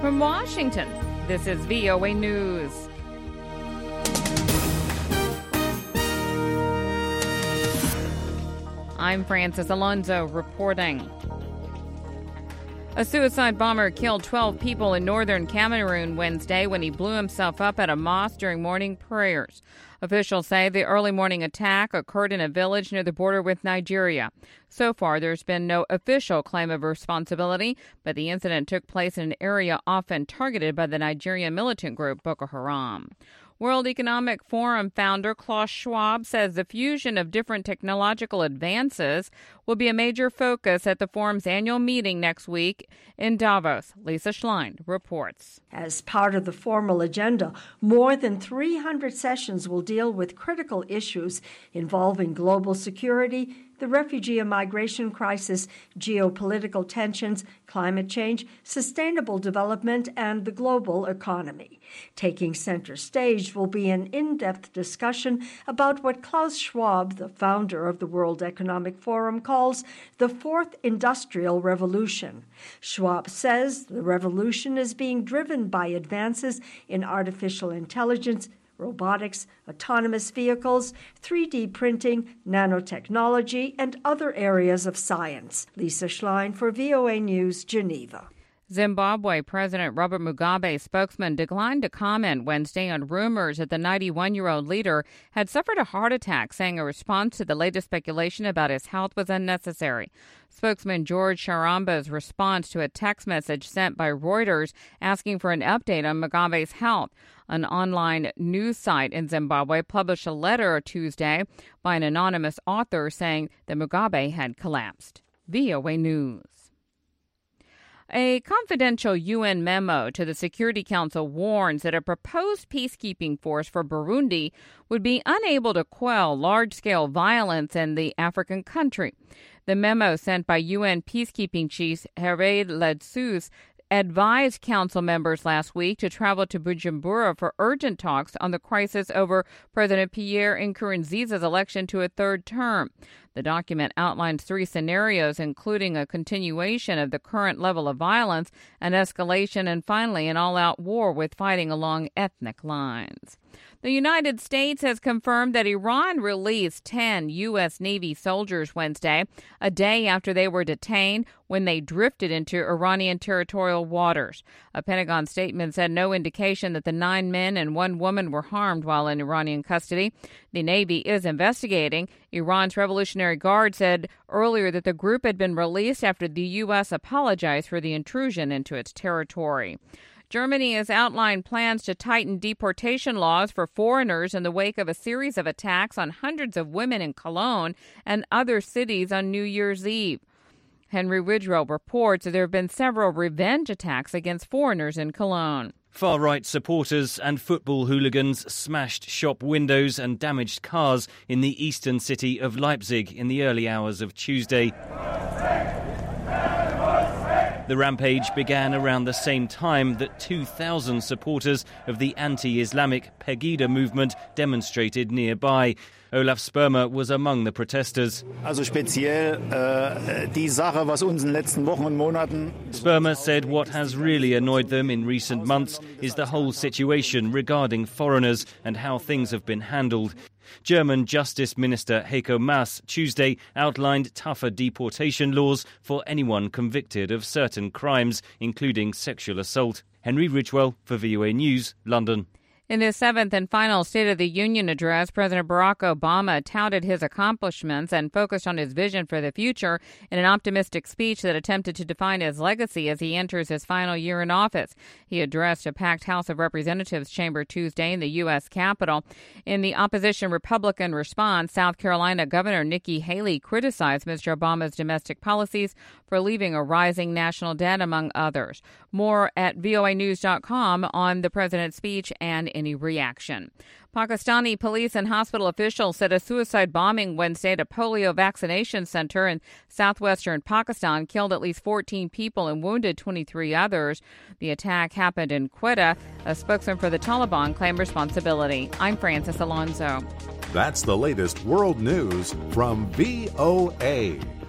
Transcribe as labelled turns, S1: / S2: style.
S1: From Washington, this is VOA News. I'm Francis Alonso reporting. A suicide bomber killed 12 people in northern Cameroon Wednesday when he blew himself up at a mosque during morning prayers. Officials say the early morning attack occurred in a village near the border with Nigeria. So far, there's been no official claim of responsibility, but the incident took place in an area often targeted by the Nigerian militant group Boko Haram. World Economic Forum founder Klaus Schwab says the fusion of different technological advances will be a major focus at the forum's annual meeting next week in Davos. Lisa Schlein reports.
S2: As part of the formal agenda, more than 300 sessions will deal with critical issues involving global security, the refugee and migration crisis, geopolitical tensions, climate change, sustainable development, and the global economy. Taking center stage will be an in-depth discussion about what Klaus Schwab, the founder of the World Economic Forum, calls the Fourth Industrial Revolution. Schwab says the revolution is being driven by advances in artificial intelligence, robotics, autonomous vehicles, 3D printing, nanotechnology, and other areas of science. Lisa Schlein for VOA News, Geneva.
S1: Zimbabwe President Robert Mugabe's spokesman declined to comment Wednesday on rumors that the 91-year-old leader had suffered a heart attack, saying a response to the latest speculation about his health was unnecessary. Spokesman George Sharamba's response to a text message sent by Reuters asking for an update on Mugabe's health. An online news site in Zimbabwe published a letter Tuesday by an anonymous author saying that Mugabe had collapsed. VOA News. A confidential UN memo to the Security Council warns that a proposed peacekeeping force for Burundi would be unable to quell large-scale violence in the African country. The memo sent by UN peacekeeping chief Hervé Ledsus advised council members last week to travel to Bujumbura for urgent talks on the crisis over President Pierre Nkurunziza's election to a third term. The document outlines 3 scenarios, including a continuation of the current level of violence, an escalation, and finally an all-out war with fighting along ethnic lines. The United States has confirmed that Iran released 10 U.S. Navy soldiers Wednesday, a day after they were detained when they drifted into Iranian territorial waters. A Pentagon statement said no indication that the 9 men and 1 woman were harmed while in Iranian custody. The Navy is investigating. Iran's Revolutionary Guard said earlier that the group had been released after the U.S. apologized for the intrusion into its territory. Germany has outlined plans to tighten deportation laws for foreigners in the wake of a series of attacks on hundreds of women in Cologne and other cities on New Year's Eve. Henry Ridgwell reports that there have been several revenge attacks against foreigners in Cologne.
S3: Far-right supporters and football hooligans smashed shop windows and damaged cars in the eastern city of Leipzig in the early hours of Tuesday. The rampage began around the same time that 2,000 supporters of the anti-Islamic Pegida movement demonstrated nearby. Olaf Spermer was among the protesters. Spermer said what has really annoyed them in recent months is the whole situation regarding foreigners and how things have been handled. German Justice Minister Heiko Maas Tuesday outlined tougher deportation laws for anyone convicted of certain crimes, including sexual assault. Henry Ridgwell for VOA News, London.
S1: In his 7th and final State of the Union address, President Barack Obama touted his accomplishments and focused on his vision for the future in an optimistic speech that attempted to define his legacy as he enters his final year in office. He addressed a packed House of Representatives chamber Tuesday in the U.S. Capitol. In the opposition Republican response, South Carolina Governor Nikki Haley criticized Mr. Obama's domestic policies for leaving a rising national debt, among others. More at voanews.com on the president's speech and any reaction. Pakistani police and hospital officials said a suicide bombing Wednesday at a polio vaccination center in southwestern Pakistan killed at least 14 people and wounded 23 others. The attack happened in Quetta. A spokesman for the Taliban claimed responsibility. I'm Francis Alonso.
S4: That's the latest world news from VOA.